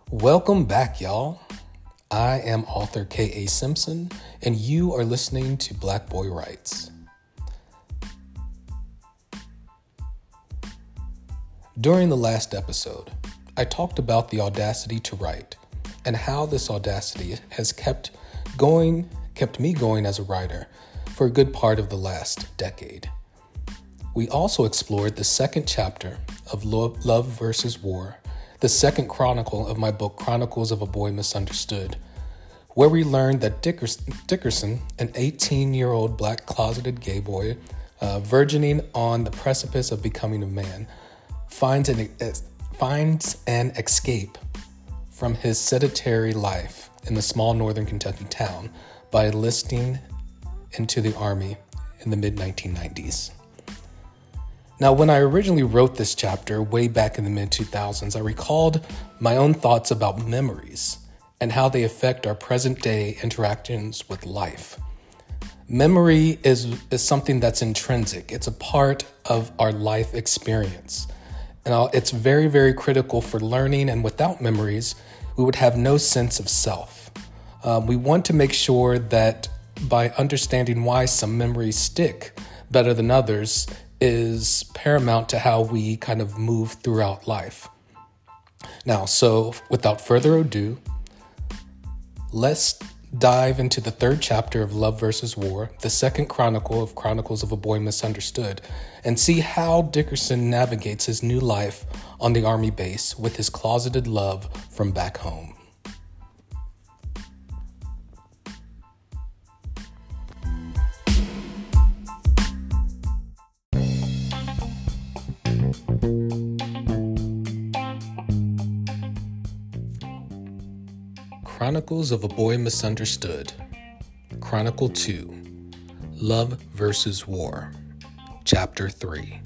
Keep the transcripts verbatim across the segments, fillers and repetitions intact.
Welcome back, y'all. I am author K A Simpson, and you are listening to Black Boy Writes. During the last episode, I talked about the audacity to write and how this audacity has kept going, kept me going as a writer for a good part of the last decade. We also explored the second chapter of Love versus War, the second chronicle of my book Chronicles of a Boy Misunderstood, where we learned that Dickerson, an eighteen-year-old black closeted gay boy, uh, virgining on the precipice of becoming a man, finds an, uh, finds an escape from his sedentary life in the small northern Kentucky town by enlisting into the Army in the mid nineteen nineties. Now, when I originally wrote this chapter way back in the mid two thousands, I recalled my own thoughts about memories and how they affect our present-day interactions with life. Memory is, is something that's intrinsic. It's a part of our life experience. And it's very, very critical for learning, and without memories, we would have no sense of self. Um, we want to make sure that by understanding why some memories stick better than others is paramount to how we kind of move throughout life. Now, so without further ado, let's dive into the third chapter of Love versus War, the second chronicle of Chronicles of a Boy Misunderstood, and see how Dickerson navigates his new life on the Army base with his closeted love from back home. Chronicles of a Boy Misunderstood, Chronicle two, Love versus War, Chapter three.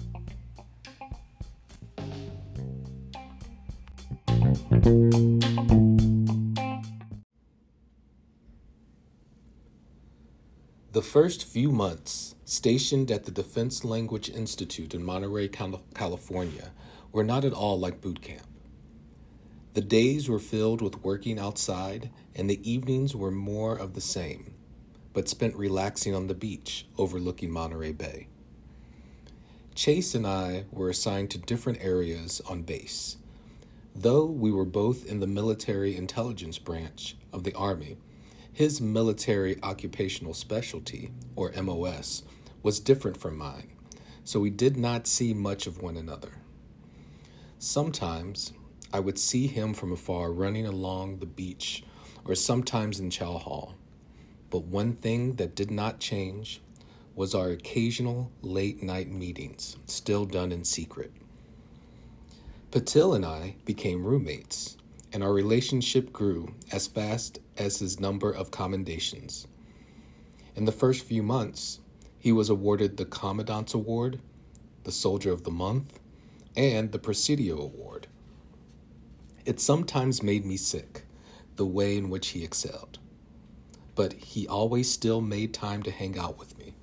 The first few months stationed at the Defense Language Institute in Monterey, California, were not at all like boot camp. The days were filled with working outside, and the evenings were more of the same, but spent relaxing on the beach overlooking Monterey Bay. Chase and I were assigned to different areas on base. Though we were both in the Military Intelligence Branch of the Army, his Military Occupational Specialty, or M O S, was different from mine, so we did not see much of one another. Sometimes I would see him from afar running along the beach or sometimes in chow hall. But one thing that did not change was our occasional late night meetings, still done in secret. Patil and I became roommates, and our relationship grew as fast as his number of commendations. In the first few months, he was awarded the Commandant's Award, the Soldier of the Month, and the Presidio Award. It sometimes made me sick, the way in which he excelled. But he always still made time to hang out with me.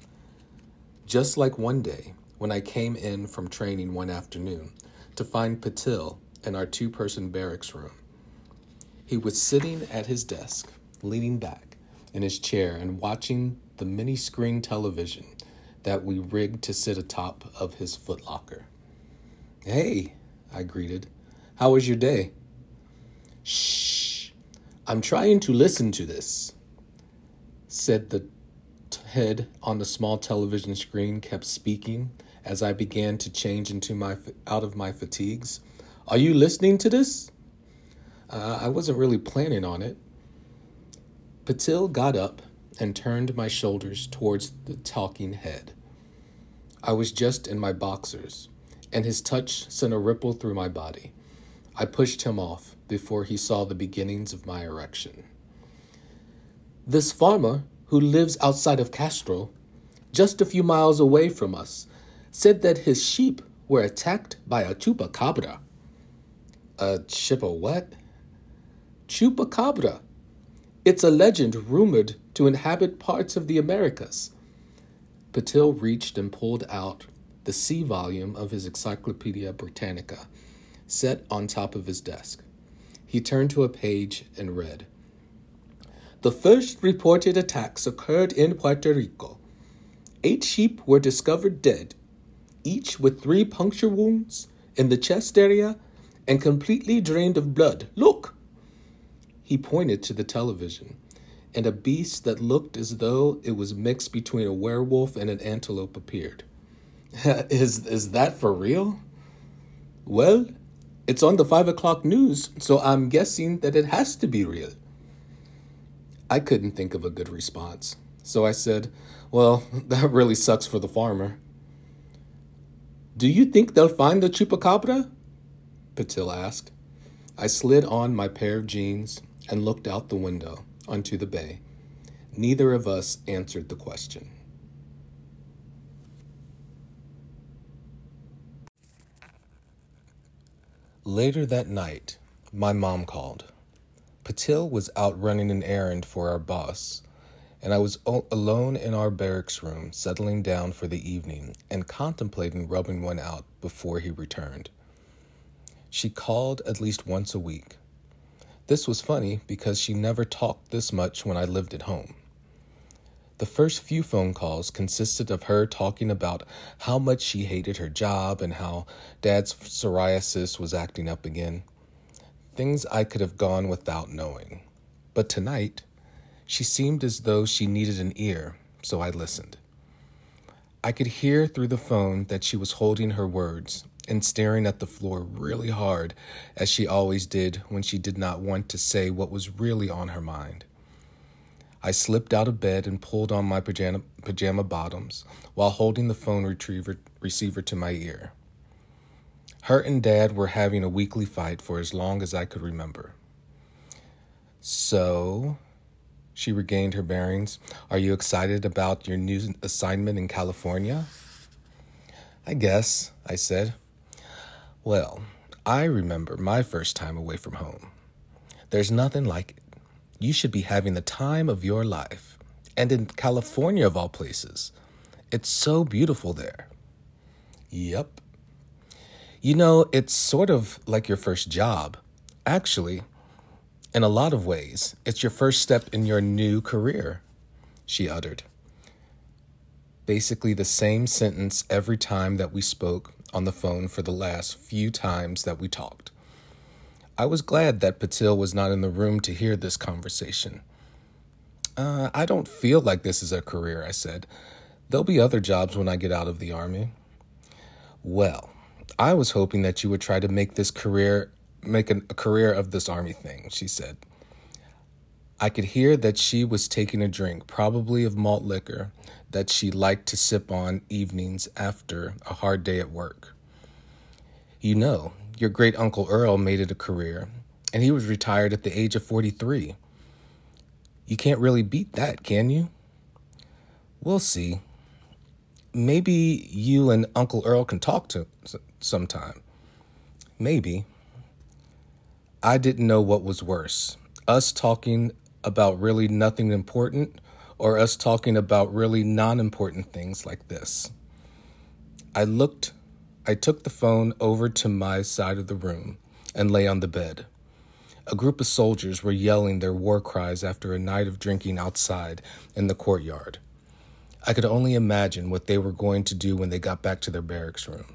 Just like one day, when I came in from training one afternoon to find Patil in our two-person barracks room. He was sitting at his desk, leaning back in his chair and watching the mini-screen television that we rigged to sit atop of his footlocker. "Hey," I greeted. "How was your day?" "Shh, I'm trying to listen to this," said the t- head on the small television screen kept speaking as I began to change into my out of my fatigues. "Are you listening to this?" Uh, I wasn't really planning on it. Patil got up and turned my shoulders towards the talking head. I was just in my boxers, and his touch sent a ripple through my body. I pushed him off before he saw the beginnings of my erection. "This farmer, who lives outside of Castro, just a few miles away from us, said that his sheep were attacked by a chupacabra." "A chippa what?" "Chupacabra. It's a legend rumored to inhabit parts of the Americas." Patil reached and pulled out the C volume of his Encyclopedia Britannica, set on top of his desk. He turned to a page and read, "The first reported attacks occurred in Puerto Rico. Eight sheep were discovered dead, each with three puncture wounds in the chest area and completely drained of blood. Look!" He pointed to the television, and a beast that looked as though it was mixed between a werewolf and an antelope appeared. is, is that for real? Well, it's on the five o'clock news, so I'm guessing that it has to be real. I couldn't think of a good response, so I said, "Well, that really sucks for the farmer." "Do you think they'll find the chupacabra?" Patil asked. I slid on my pair of jeans and looked out the window onto the bay. Neither of us answered the question. Later that night, my mom called. Patil was out running an errand for our boss, and I was o- alone in our barracks room, settling down for the evening and contemplating rubbing one out before he returned. She called at least once a week. This was funny because she never talked this much when I lived at home. The first few phone calls consisted of her talking about how much she hated her job and how Dad's psoriasis was acting up again. Things I could have gone without knowing. But tonight, she seemed as though she needed an ear, so I listened. I could hear through the phone that she was holding her words and staring at the floor really hard, as she always did when she did not want to say what was really on her mind. I slipped out of bed and pulled on my pajama, pajama bottoms while holding the phone retriever, receiver to my ear. Her and Dad were having a weekly fight for as long as I could remember. "So," she regained her bearings, "are you excited about your new assignment in California?" "I guess," I said. "Well, I remember my first time away from home. There's nothing like it. You should be having the time of your life. And in California, of all places. It's so beautiful there." "Yep." "You know, it's sort of like your first job. Actually, in a lot of ways, it's your first step in your new career," she uttered. Basically the same sentence every time that we spoke on the phone for the last few times that we talked. I was glad that Patil was not in the room to hear this conversation. Uh, I don't feel like this is a career," I said. "There'll be other jobs when I get out of the Army." "Well, I was hoping that you would try to make this career, make an, a career of this Army thing," she said. I could hear that she was taking a drink, probably of malt liquor, that she liked to sip on evenings after a hard day at work. "You know, your great-uncle Earl made it a career, and he was retired at the age of forty-three. You can't really beat that, can you?" "We'll see. Maybe you and Uncle Earl can talk to sometime." "Maybe." I didn't know what was worse, us talking about really nothing important or us talking about really non-important things like this. I looked, I took the phone over to my side of the room and lay on the bed. A group of soldiers were yelling their war cries after a night of drinking outside in the courtyard. I could only imagine what they were going to do when they got back to their barracks room.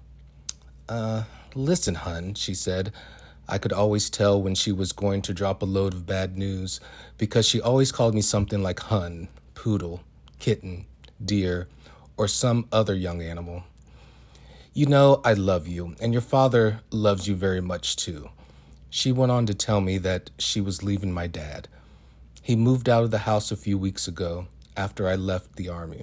Uh, listen, hun, she said. I could always tell when she was going to drop a load of bad news because she always called me something like hun, poodle, kitten, deer, or some other young animal. You know, I love you, and your father loves you very much too. She went on to tell me that she was leaving my dad. He moved out of the house a few weeks ago after I left the Army.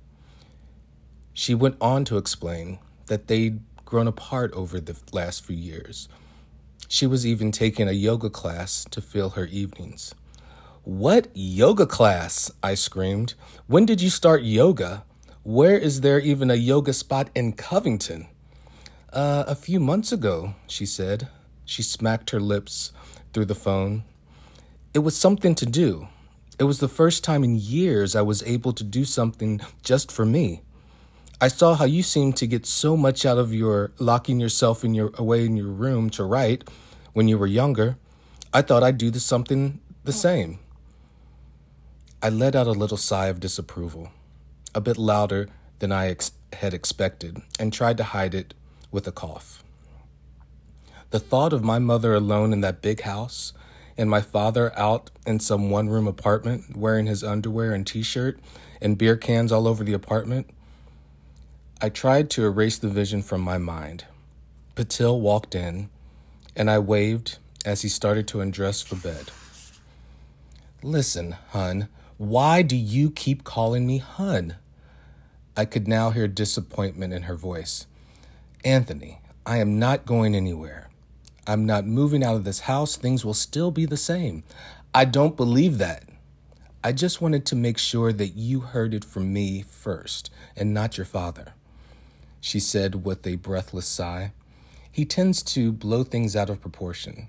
She went on to explain that they'd grown apart over the last few years. She was even taking a yoga class to fill her evenings. What yoga class? I screamed. When did you start yoga? Where is there even a yoga spot in Covington? Uh, a few months ago, she said. She smacked her lips through the phone. It was something to do. It was the first time in years I was able to do something just for me. I saw how you seemed to get so much out of your locking yourself in your away in your room to write when you were younger. I thought I'd do the something the same. I let out a little sigh of disapproval, a bit louder than I ex- had expected, and tried to hide it with a cough. The thought of my mother alone in that big house and my father out in some one-room apartment wearing his underwear and t-shirt and beer cans all over the apartment, I tried to erase the vision from my mind. Patil walked in, and I waved as he started to undress for bed. "Listen, hun, why do you keep calling me hun?" I could now hear disappointment in her voice. "Anthony, I am not going anywhere. I'm not moving out of this house. Things will still be the same." "I don't believe that." "I just wanted to make sure that you heard it from me first and not your father," she said with a breathless sigh. "He tends to blow things out of proportion."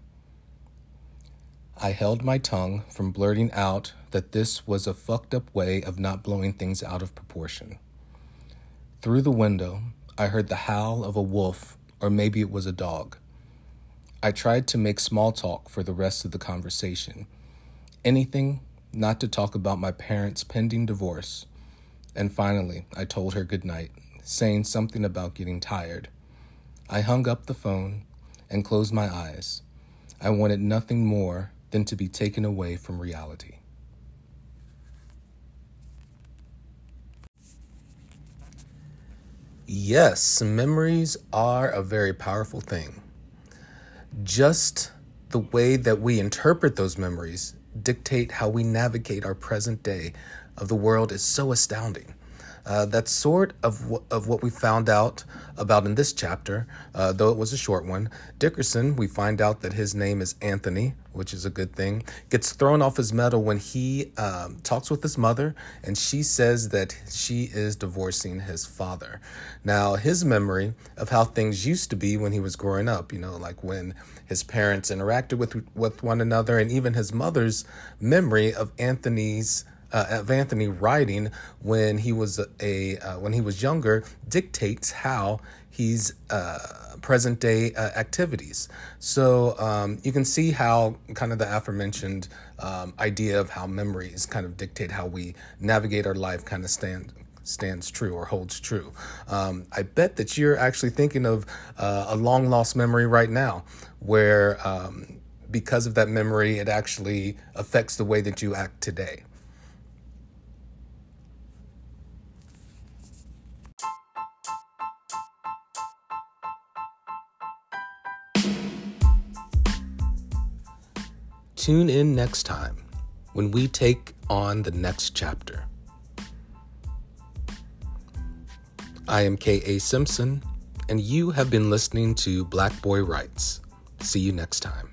I held my tongue from blurting out that this was a fucked up way of not blowing things out of proportion. Through the window, I heard the howl of a wolf, or maybe it was a dog. I tried to make small talk for the rest of the conversation. Anything not to talk about my parents' pending divorce. And finally, I told her goodnight, saying something about getting tired. I hung up the phone and closed my eyes. I wanted nothing more than to be taken away from reality. Yes, memories are a very powerful thing. Just the way that we interpret those memories dictate how we navigate our present day of the world is so astounding. Uh, that's sort of, w- of what we found out about in this chapter, uh, though it was a short one. Dickerson, we find out that his name is Anthony, which is a good thing, gets thrown off his mettle when he um, talks with his mother, and she says that she is divorcing his father. Now, his memory of how things used to be when he was growing up, you know, like when his parents interacted with, with one another, and even his mother's memory of Anthony's Uh, of Anthony writing when he was a uh, when he was younger dictates how he's uh, present day uh, activities. So um, you can see how kind of the aforementioned um, idea of how memories kind of dictate how we navigate our life kind of stand stands true or holds true. Um, I bet that you're actually thinking of uh, a long lost memory right now, where um, because of that memory, it actually affects the way that you act today. Tune in next time when we take on the next chapter. I am K A Simpson, and you have been listening to Black Boy Writes. See you next time.